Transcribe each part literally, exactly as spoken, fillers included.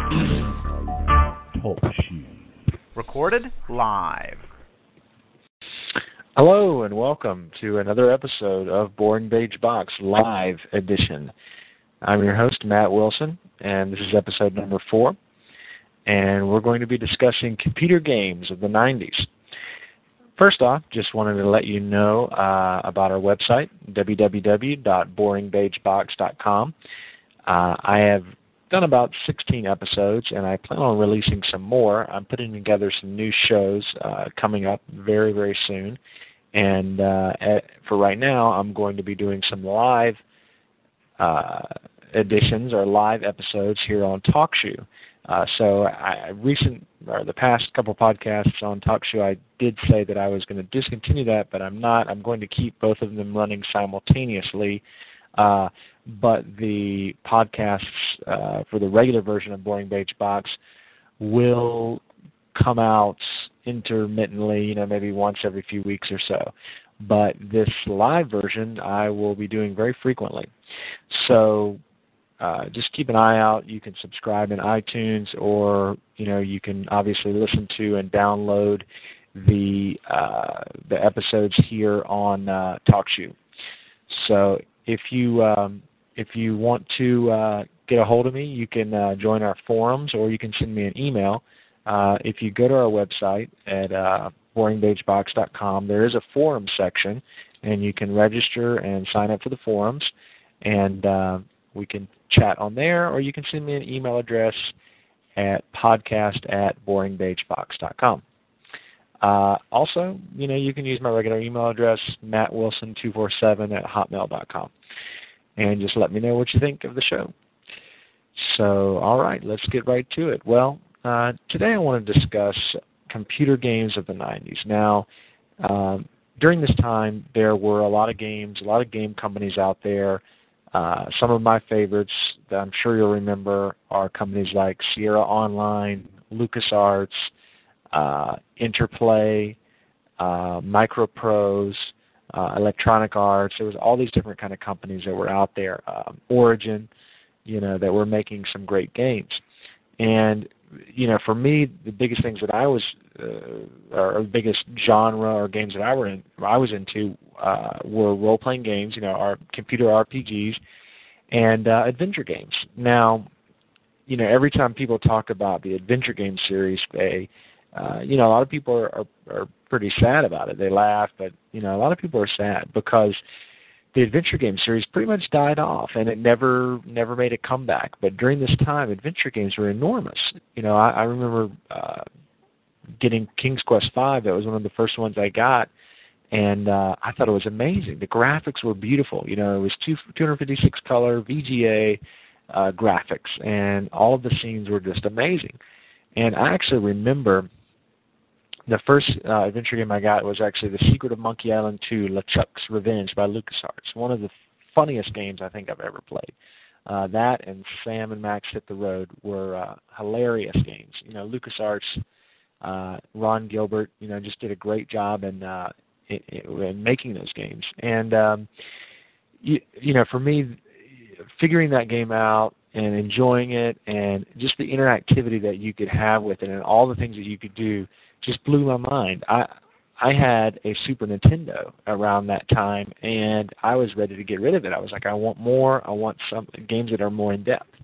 Talk shoe. Recorded live. Hello and welcome to another episode of Boring Beige Box Live Edition. I'm your host, Matt Wilson, and this is episode number four. And we're going to be discussing computer games of the nineties. First off, just wanted to let you know uh, about our website, w w w dot boring beige box dot com. Uh, I have done about sixteen episodes, and I plan on releasing some more. I'm putting together some new shows uh, coming up very, very soon. And uh, at, for right now, I'm going to be doing some live uh, editions or live episodes here on TalkShoe. Uh, so I, recent, or the past couple podcasts on TalkShoe, I did say that I was going to discontinue that, but I'm not. I'm going to keep both of them running simultaneously. Uh, but the podcasts uh, for the regular version of Boring Beige Box will come out intermittently, you know, maybe once every few weeks or so. But this live version I will be doing very frequently. So Uh, just keep an eye out. You can subscribe in iTunes, or you know you can obviously listen to and download the uh, the episodes here on uh, TalkShoe. So if you um, if you want to uh, get a hold of me, you can uh, join our forums, or you can send me an email. Uh, if you go to our website at uh, boring beige box dot com, there is a forum section, and you can register and sign up for the forums, and uh, we can chat on there, or you can send me an email address at podcast at boring beige box dot com. Uh, also, you know, you can use my regular email address, matt wilson two four seven at hotmail dot com, and just let me know what you think of the show. So, all right, let's get right to it. Well, uh, today I want to discuss computer games of the nineties. Now, um, during this time, there were a lot of games, a lot of game companies out there. Uh, some of my favorites that I'm sure you'll remember are companies like Sierra Online, LucasArts, uh, Interplay, uh, Microprose, uh, Electronic Arts. There was all these different kind of companies that were out there. Um, Origin, you know, that were making some great games. And, you know, for me, the biggest things that I was, uh, or the biggest genre or games that I were in, I was into uh, were role-playing games, you know, our computer R P Gs, and uh, adventure games. Now, you know, every time people talk about the adventure game series, they, uh, you know, a lot of people are, are, are pretty sad about it. They laugh, but, you know, a lot of people are sad because the adventure game series pretty much died off, and it never never made a comeback. But during this time, adventure games were enormous. You know, I, I remember uh, getting King's Quest five. That was one of the first ones I got, and uh, I thought it was amazing. The graphics were beautiful. You know, it was two, two fifty-six color V G A uh, graphics, and all of the scenes were just amazing. And I actually remember the first uh, adventure game I got was actually The Secret of Monkey Island two, LeChuck's Revenge by LucasArts. One of the funniest games I think I've ever played. Uh, that and Sam and Max Hit the Road were uh, hilarious games. You know, LucasArts, uh, Ron Gilbert, you know, just did a great job in, uh, in, in making those games. And, um, you, you know, for me, figuring that game out and enjoying it and just the interactivity that you could have with it and all the things that you could do just blew my mind. I I had a Super Nintendo around that time, and I was ready to get rid of it. I was like, I want more. I want some games that are more in depth.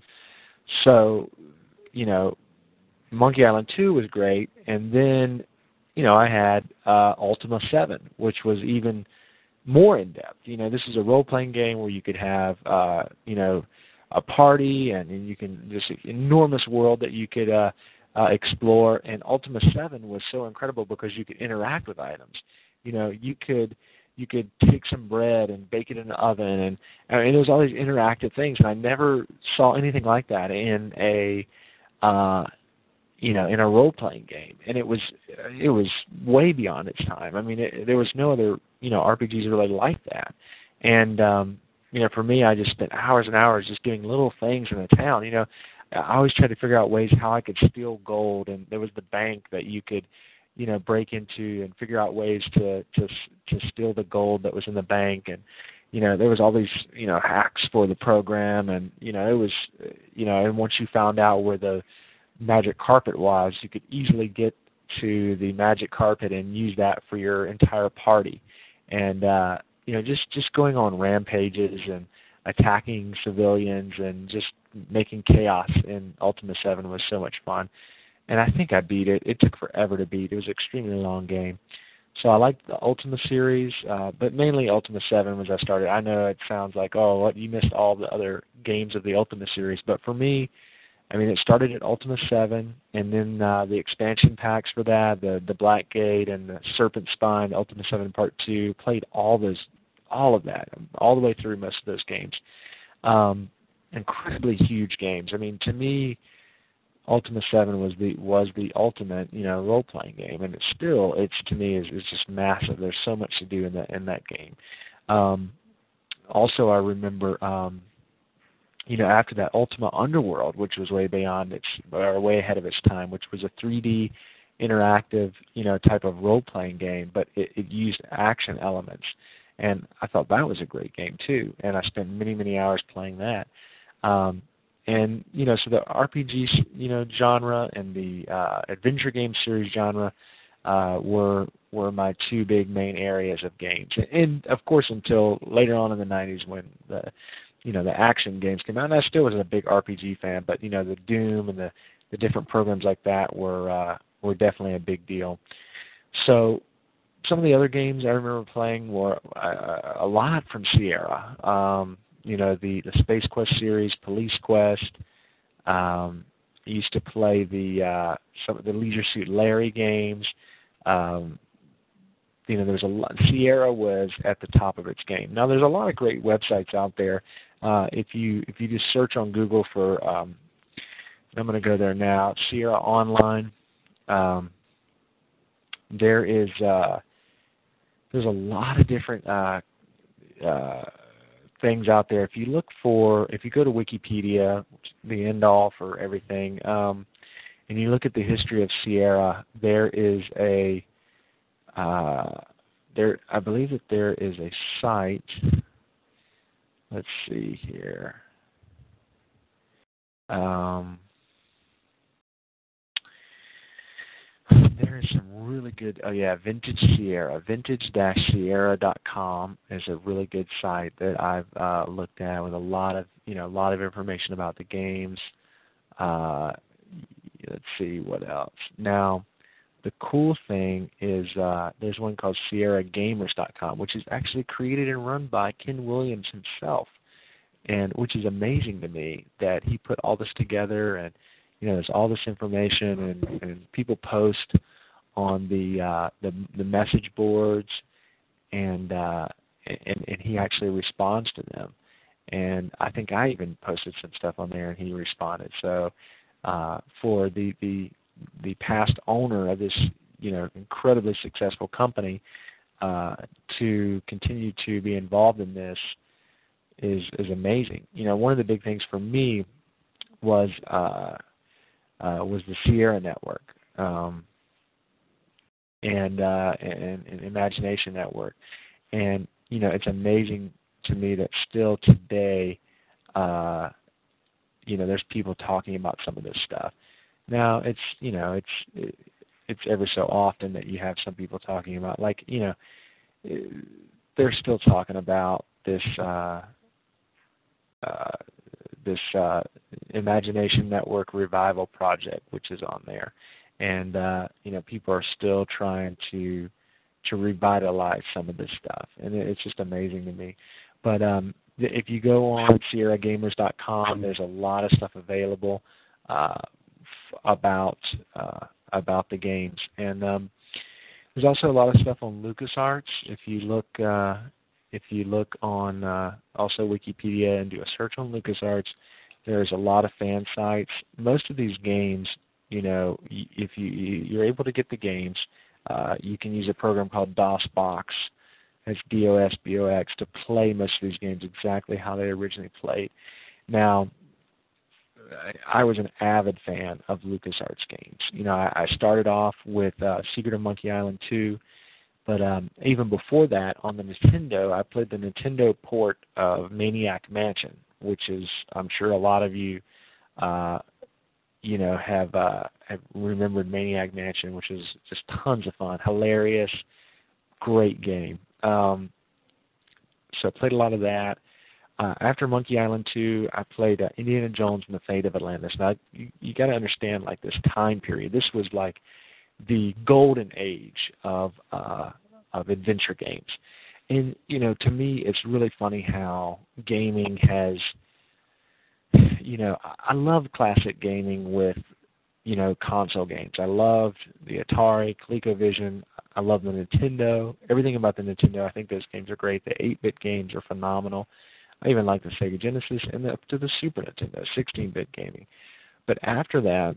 So, you know, Monkey Island two was great, and then, you know, I had uh, Ultima seven, which was even more in depth. You know, this is a role-playing game where you could have, uh, you know, a party, and, and you can just enormous world that you could. Uh, Uh, explore, and Ultima seven was so incredible because you could interact with items. You know, you could you could take some bread and bake it in the oven, and and there was all these interactive things, and I never saw anything like that in a uh, you know in a role playing game, and it was it was way beyond its time. I mean, it, there was no other you know R P Gs really like that, and um, you know for me, I just spent hours and hours just doing little things in the town. You know. I always tried to figure out ways how I could steal gold, and there was the bank that you could, you know, break into and figure out ways to to to steal the gold that was in the bank, and you know, there was all these, you know, hacks for the program, and, you know, it was, you know, and once you found out where the, magic carpet was, you could easily get to the magic carpet and use that for your entire party. And, uh, you know, just, just going on rampages and attacking civilians and just making chaos in Ultima seven was so much fun. And I think I beat it. It took forever to beat. It was an extremely long game. So I liked the Ultima series, uh, but mainly Ultima seven was I started. I know it sounds like, oh, what, you missed all the other games of the Ultima series. But for me, I mean, it started at Ultima seven, and then uh, the expansion packs for that, the the Blackgate and the Serpent Spine, Ultima seven Part two, played all those, all of that, all the way through most of those games. Um, incredibly huge games. I mean, to me, Ultima seven was the was the ultimate, you know, role playing game, and it's still, it's to me is is just massive. There's so much to do in that in that game. Um, also, I remember, um, you know, after that, Ultima Underworld, which was way beyond its, or way ahead of its time, which was a three D interactive, you know, type of role playing game, but it, it used action elements, and I thought that was a great game too. And I spent many many hours playing that. Um, And, you know, so the R P G, you know, genre and the uh, adventure game series genre uh, were were my two big main areas of games. And, of course, until later on in the nineties when the, you know, the action games came out. And I still was a big R P G fan, but, you know, the Doom and the, the different programs like that were uh, were definitely a big deal. So some of the other games I remember playing were uh, a lot from Sierra. Um You know, the, the Space Quest series, Police Quest. Um, I used to play the uh, some of the Leisure Suit Larry games. Um, you know, there was a lot. Sierra was at the top of its game. Now, there's a lot of great websites out there. Uh, if you if you just search on Google for, um, I'm going to go there now, Sierra Online. Um, there is uh, there's a lot of different Uh, uh, things out there. If you look for, if you go to Wikipedia, the end all for everything, um, and you look at the history of Sierra, there is a, uh, there, I believe that there is a site. Let's see here. Um, there is some really good, oh yeah, Vintage Sierra, vintage dash sierra dot com is a really good site that I've uh, looked at with a lot of, you know, a lot of information about the games. Uh, let's see what else. Now, the cool thing is uh, there's one called sierra gamers dot com, which is actually created and run by Ken Williams himself, and which is amazing to me that he put all this together. And you know, there's all this information, and, and people post on the uh, the, the message boards, and, uh, and and he actually responds to them. And I think I even posted some stuff on there, and he responded. So uh, for the, the the past owner of this, you know, incredibly successful company uh, to continue to be involved in this is is amazing. You know, one of the big things for me was uh, uh, was the Sierra Network. Um, And, uh, and and Imagination Network, and you know, it's amazing to me that still today, uh, you know, there's people talking about some of this stuff. Now, it's you know, it's it, it's every so often that you have some people talking about, like you know, they're still talking about this uh, uh, this uh, Imagination Network revival project, which is on there. And, uh, you know, people are still trying to to revitalize some of this stuff. And it's just amazing to me. But um, if you go on sierra gamers dot com, there's a lot of stuff available uh, f- about uh, about the games. And um, there's also a lot of stuff on LucasArts. If you look uh, if you look on uh, also Wikipedia and do a search on LucasArts, there's a lot of fan sites. Most of these games, you know, if you, you're able to get the games, uh, you can use a program called DOSBox, that's D O S B O X, to play most of these games exactly how they originally played. Now, I, I was an avid fan of LucasArts games. You know, I, I started off with uh, Secret of Monkey Island two, but um, even before that, on the Nintendo, I played the Nintendo port of Maniac Mansion, which is, I'm sure a lot of you uh, you know, have uh, have remembered Maniac Mansion, which is just tons of fun, hilarious, great game. Um, so I played a lot of that. Uh, after Monkey Island two, I played uh, Indiana Jones and the Fate of Atlantis. Now, you, you got to understand, like, this time period. This was like the golden age of uh, of adventure games. And, you know, to me, it's really funny how gaming has, you know, I love classic gaming with, you know, console games. I loved the Atari, ColecoVision. I love the Nintendo. Everything about the Nintendo, I think those games are great. The eight-bit games are phenomenal. I even like the Sega Genesis and the, up to the Super Nintendo, sixteen-bit gaming. But after that,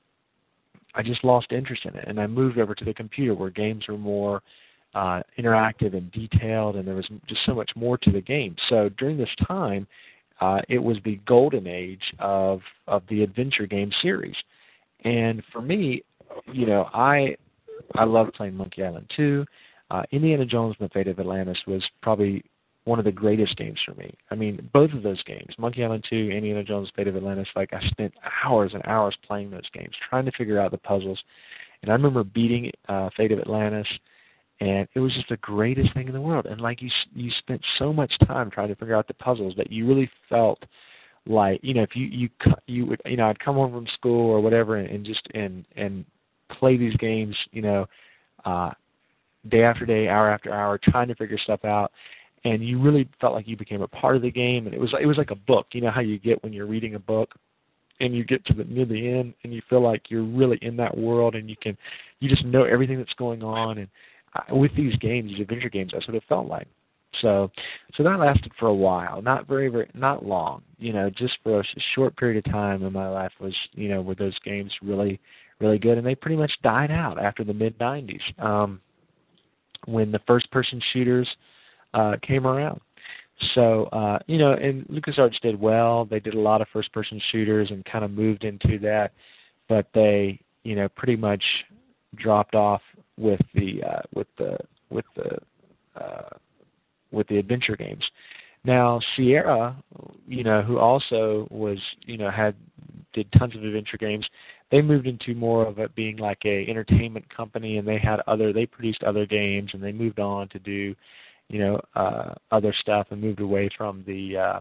I just lost interest in it, and I moved over to the computer where games were more uh, interactive and detailed, and there was just so much more to the game. So during this time, uh, it was the golden age of of the adventure game series. And for me, you know, I I love playing Monkey Island two. Uh, Indiana Jones and the Fate of Atlantis was probably one of the greatest games for me. I mean, both of those games, Monkey Island two, Indiana Jones, Fate of Atlantis, like I spent hours and hours playing those games, trying to figure out the puzzles. And I remember beating uh, Fate of Atlantis, and it was just the greatest thing in the world. And like you, you spent so much time trying to figure out the puzzles that you really felt like, you know, if you you you would, you know, I'd come home from school or whatever, and, and just and and play these games, you know, uh, day after day, hour after hour, trying to figure stuff out. And you really felt like you became a part of the game, and it was it was like a book. You know how you get when you're reading a book, and you get to the near the end, and you feel like you're really in that world, and you can, you just know everything that's going on. And I, with these games, these adventure games, that's what it felt like. So, so that lasted for a while, not very, very, not long. You know, just for a short period of time in my life was, you know, were those games really, really good, and they pretty much died out after the mid nineties um, when the first-person shooters Uh, came around. So, uh, you know, and LucasArts did well. They did a lot of first-person shooters and kind of moved into that, but they, you know, pretty much dropped off with the uh, with the with the uh, with the adventure games. Now, Sierra, you know, who also was, you know, had did tons of adventure games. They moved into more of it being like a entertainment company, and they had other, they produced other games, and they moved on to do, you know, uh, other stuff, and moved away from the uh,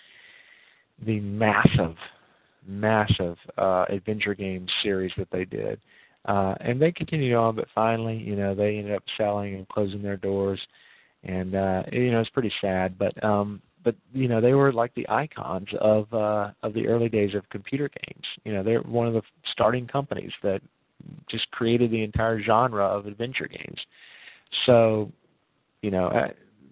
the massive, massive uh, adventure game series that they did. Uh, and they continued on, but finally, you know, they ended up selling and closing their doors, and uh, you know, it's pretty sad. But um, but you know, they were like the icons of uh, of the early days of computer games. You know, they're one of the starting companies that just created the entire genre of adventure games. So, you know, I,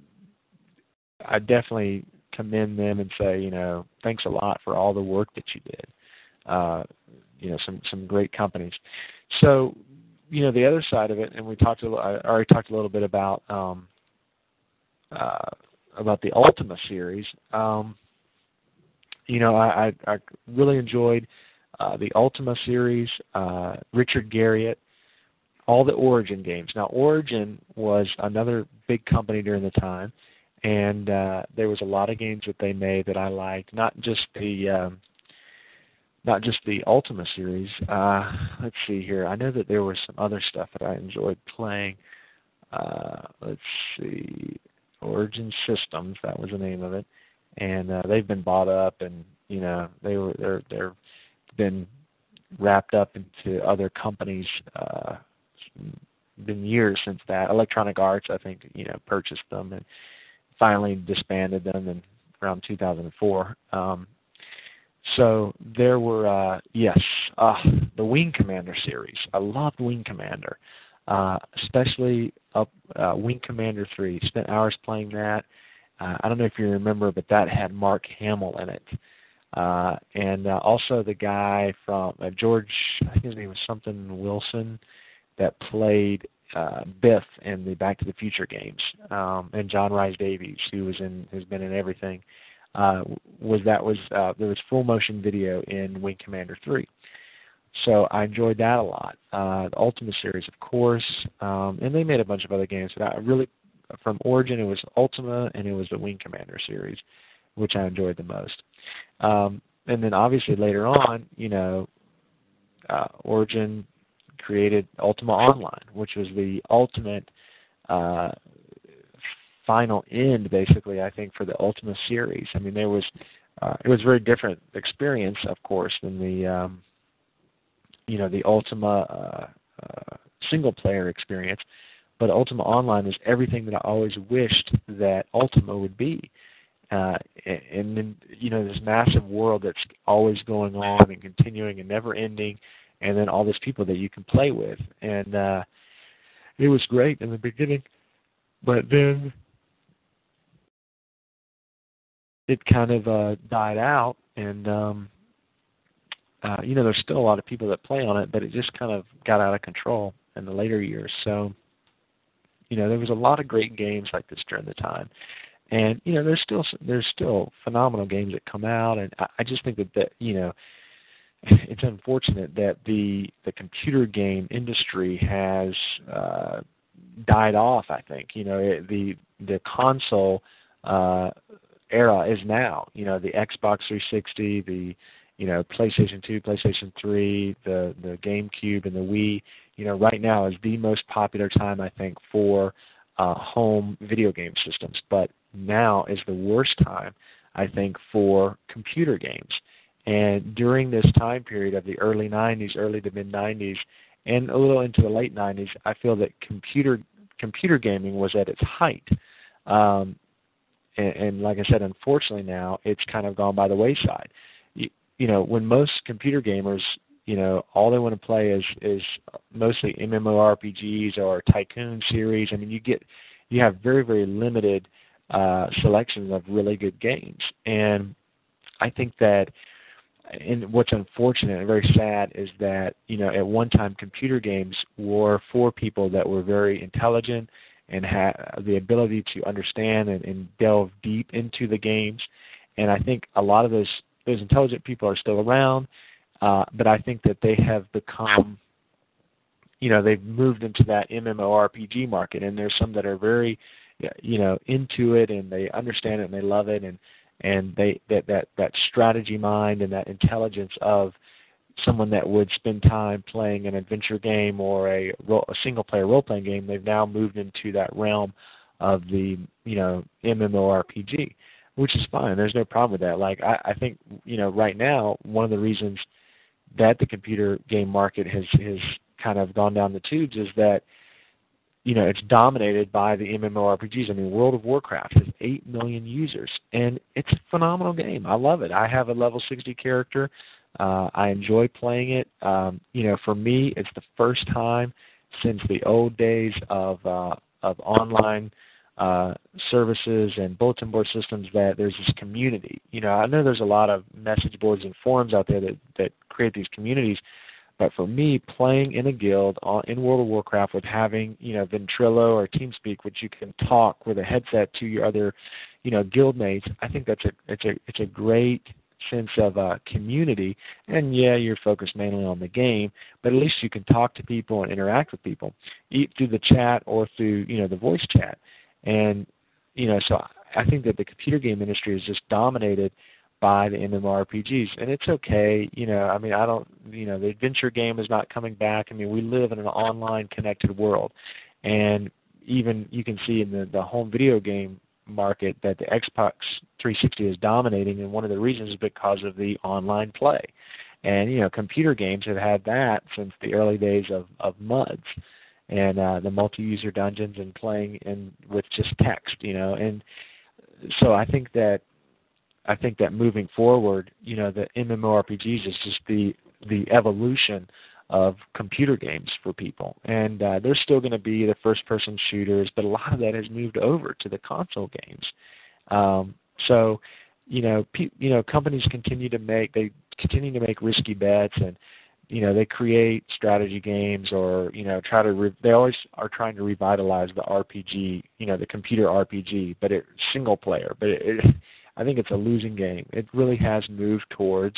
I definitely commend them and say, you know, thanks a lot for all the work that you did. Uh, you know, some some great companies. So, you know, the other side of it, and we talked a little, I already talked a little bit about um, uh, about the Ultima series. Um, you know, I, I, I really enjoyed uh, the Ultima series, uh, Richard Garriott, all the Origin games. Now, Origin was another big company during the time, and uh, there was a lot of games that they made that I liked. Not just the um, not just the Ultima series. Uh, let's see here. I know that there was some other stuff that I enjoyed playing. Uh, let's see, Origin Systems. That was the name of it, and uh, they've been bought up, and you know they were they're they're been wrapped up into other companies. Uh, been years since that. Electronic Arts, I think, you know, purchased them and finally disbanded them in around two thousand four. Um, so there were, uh, yes, uh, the Wing Commander series. I loved Wing Commander, uh, especially up uh, Wing Commander three. Spent hours playing that. Uh, I don't know if you remember, but that had Mark Hamill in it. Uh, and uh, also the guy from uh, George, I think his name was something Wilson, that played uh, Biff in the Back to the Future games, um, and John Rhys Davies, who was in, has been in everything. Uh, was that was uh, there was full motion video in Wing Commander three, so I enjoyed that a lot. Uh, the Ultima series, of course, um, and they made a bunch of other games. But I really, from Origin, it was Ultima and it was the Wing Commander series, which I enjoyed the most. Um, and then obviously later on, you know, uh, Origin created Ultima Online, which was the ultimate uh, final end, basically, I think, for the Ultima series. I mean, there was uh, it was a very different experience, of course, than the um, you know the Ultima uh, uh, single player experience. But Ultima Online is everything that I always wished that Ultima would be. Uh, and then, you know, this massive world that's always going on and continuing and never ending, and then all these people that you can play with. And uh, it was great in the beginning, but then it kind of uh, died out, and, um, uh, you know, there's still a lot of people that play on it, but it just kind of got out of control in the later years. So, you know, there was a lot of great games like this during the time. And, you know, there's still there's still phenomenal games that come out, and I, I just think that, that, you know, it's unfortunate that the the computer game industry has uh, died off, I think. You know, it, the the console uh, era is now. You know, the Xbox three sixty, the, you know, PlayStation two, PlayStation three, the, the GameCube, and the Wii, you know, right now is the most popular time, I think, for uh, home video game systems. But now is the worst time, I think, for computer games. And during this time period of the early nineties, early to mid nineties, and a little into the late nineties, I feel that computer computer gaming was at its height. Um, and, and like I said, unfortunately now, it's kind of gone by the wayside. You, you know, when most computer gamers, you know, all they want to play is is mostly MMORPGs or Tycoon series. I mean, you get you have very, very limited uh, selections of really good games. And I think that, and what's unfortunate and very sad is that, you know, at one time computer games were for people that were very intelligent and had the ability to understand and, and delve deep into the games. And I think a lot of those those intelligent people are still around, uh, but I think that they have become, you know, they've moved into that MMORPG market, and there's some that are very, you know, into it, and they understand it and they love it, and and they that that that strategy mind and that intelligence of someone that would spend time playing an adventure game or a, role, a single player role playing game, they've now moved into that realm of the, you know, MMORPG, which is fine. There's no problem with that. Like I, I think, you know, right now one of the reasons that the computer game market has has kind of gone down the tubes is that, you know, it's dominated by the MMORPGs. I mean, World of Warcraft has eight million users, and it's a phenomenal game. I love it. I have a level sixty character. Uh, I enjoy playing it. Um, you know, for me, it's the first time since the old days of uh, of online uh, services and bulletin board systems that there's this community. You know, I know there's a lot of message boards and forums out there that, that create these communities. But for me, playing in a guild on, in World of Warcraft with having, you know, Ventrilo or TeamSpeak, which you can talk with a headset to your other, you know, guild mates, I think that's a it's a it's a great sense of uh, community. And yeah, you're focused mainly on the game, but at least you can talk to people and interact with people, either through the chat or through, you know, the voice chat. And, you know, so I think that the computer game industry is just dominated by the MMORPGs, and it's okay. You know, I mean, I don't, you know, the adventure game is not coming back. I mean, we live in an online connected world, and even you can see in the, the home video game market that the Xbox three sixty is dominating, and one of the reasons is because of the online play. And, you know, computer games have had that since the early days of, of M U Ds and uh, the multi-user dungeons and playing in with just text, you know. And so I think that I think that moving forward, you know, the MMORPGs is just the the evolution of computer games for people. And uh, there's still going to be the first-person shooters, but a lot of that has moved over to the console games. Um, so, you know, pe- you know, companies continue to make they continue to make risky bets, and you know, they create strategy games, or you know, try to re- they always are trying to revitalize the R P G, you know, the computer R P G, but it's single player, but it, it I think it's a losing game. It really has moved towards,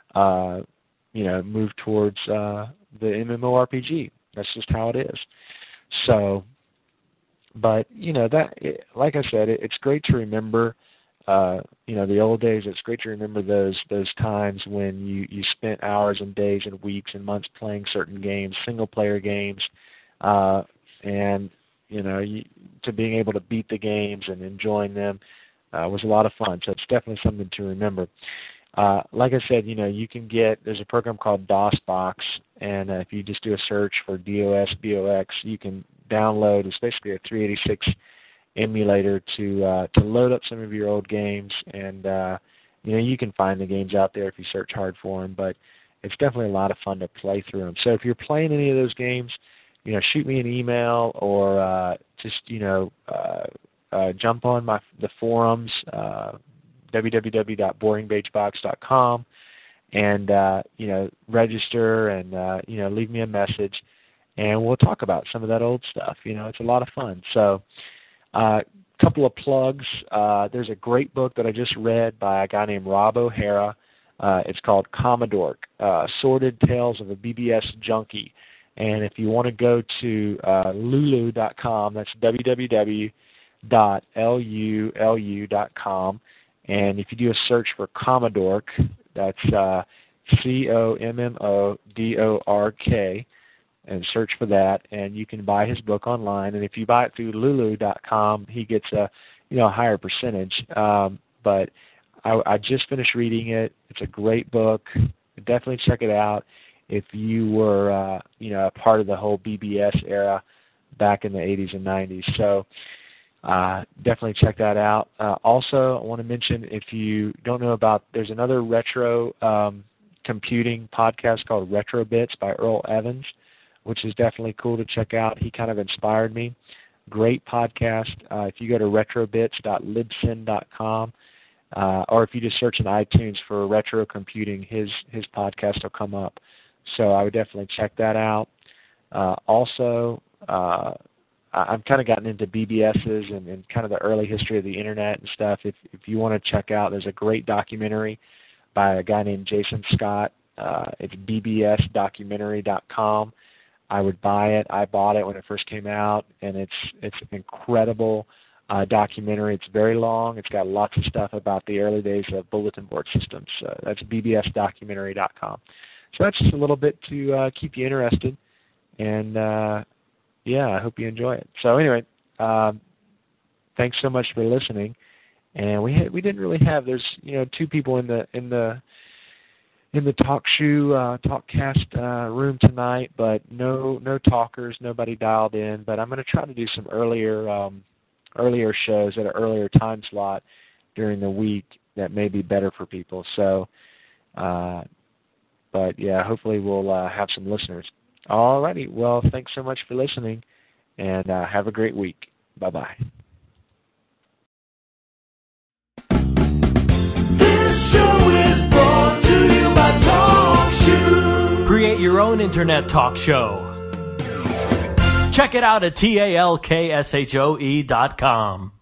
uh, you know, moved towards uh, the MMORPG. That's just how it is. So, but you know that, it, like I said, it, it's great to remember uh, you know, the old days. It's great to remember those those times when you, you spent hours and days and weeks and months playing certain games, single-player games, uh, and, you know, you, to being able to beat the games and enjoying them uh, was a lot of fun. So it's definitely something to remember. Uh, like I said, you know, you can get, there's a program called DOSBox, and uh, if you just do a search for D O S B O X, you can download, it's basically a three eighty-six emulator to uh, to load up some of your old games, and, uh, you know, you can find the games out there if you search hard for them, but it's definitely a lot of fun to play through them. So if you're playing any of those games, you know, shoot me an email or uh, just, you know, uh, uh, jump on my the forums, uh, w w w dot boring beige box dot com, and, uh, you know, register and, uh, you know, leave me a message, and we'll talk about some of that old stuff. You know, it's a lot of fun. So a uh, couple of plugs. Uh, there's a great book that I just read by a guy named Rob O'Hara. Uh, it's called Commodore, uh, Sordid Tales of a B B S Junkie. And if you want to go to uh, lulu dot com, that's w w w dot lulu dot com, and if you do a search for Commodore, that's uh, C O M M O D O R K, and search for that, and you can buy his book online. And if you buy it through lulu dot com, he gets a you know a higher percentage. Um, but I, I just finished reading it. It's a great book. Definitely check it out if you were uh, you know a part of the whole B B S era back in the eighties and nineties. So uh, definitely check that out. Uh, also, I want to mention, if you don't know about, there's another retro um, computing podcast called Retro Bits by Earl Evans, which is definitely cool to check out. He kind of inspired me. Great podcast. Uh, if you go to retro bits dot libsyn dot com, uh, or if you just search in iTunes for retro computing, his his podcast will come up. So I would definitely check that out. Uh, also, uh, I've kind of gotten into B B Ss and, and kind of the early history of the internet and stuff. If if you want to check out, there's a great documentary by a guy named Jason Scott. Uh, it's b b s documentary dot com. I would buy it. I bought it when it first came out, and it's it's an incredible uh, documentary. It's very long. It's got lots of stuff about the early days of bulletin board systems. Uh, that's b b s documentary dot com. So that's just a little bit to uh, keep you interested, and uh, yeah, I hope you enjoy it. So anyway, um, thanks so much for listening. And we had, we didn't really have, there's you know two people in the in the in the talk shoe uh, talkcast uh, room tonight, but no no talkers, nobody dialed in. But I'm going to try to do some earlier um, earlier shows at an earlier time slot during the week that may be better for people. So, uh, but yeah, hopefully we'll uh, have some listeners. All righty. Well, thanks so much for listening, and uh, have a great week. Bye-bye. This show is brought to you by TalkShoe. Create your own internet talk show. Check it out at talkshoe dot com.